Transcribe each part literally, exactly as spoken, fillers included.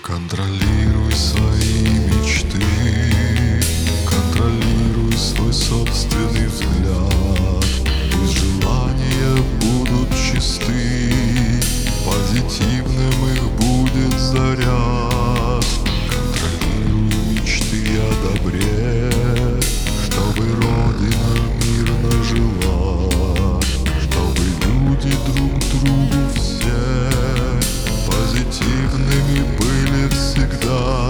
Контролируй свои мечты, контролируй свой собственный взгляд. Пусть желания будут чисты, позитивным их будет заряд. Контролируй мечты о добре, чтобы Родина мирно жила, чтобы люди друг другу все позитивными были всегда.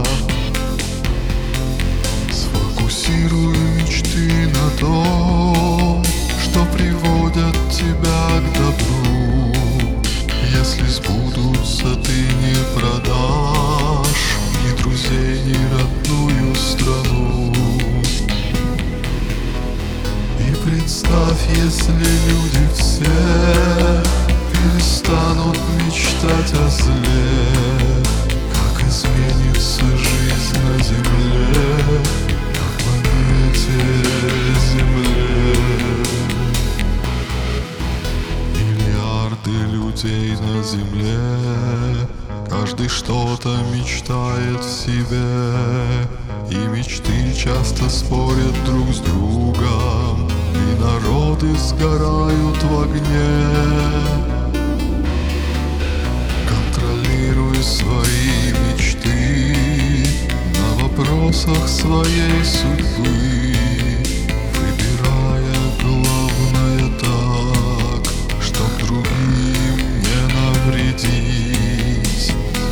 Сфокусируй мечты на том, что приводят тебя к добру. Если сбудутся, ты не продашь ни друзей, ни родную страну. И представь, если люди все перестанут мечтать о зле, как изменится жизнь на земле, на планете Земле. Миллиарды людей на земле, каждый что-то мечтает в себе, и мечты часто спорят друг с другом, и народы сгорают в огне. Контролируй свои мечты на вопросах своей судьбы, выбирая главное так, чтоб другим не навредить.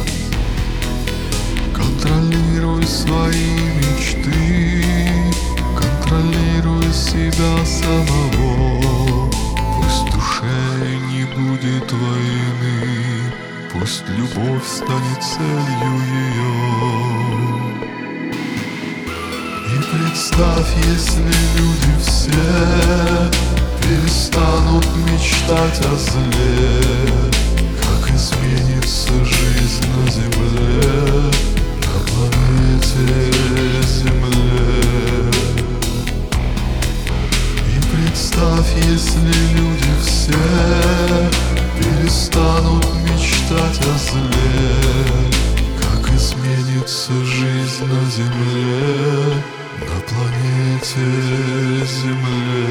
Контролируй свои мечты, контролируй себя самого. Пусть в душе не будет войны, пусть любовь станет целью ее. И представь, если люди все перестанут мечтать о зле, как изменится жизнь на земле, на планете Земле. И представь, если люди все перестанут мечтать о зле, как изменится жизнь на земле, на планете Земле.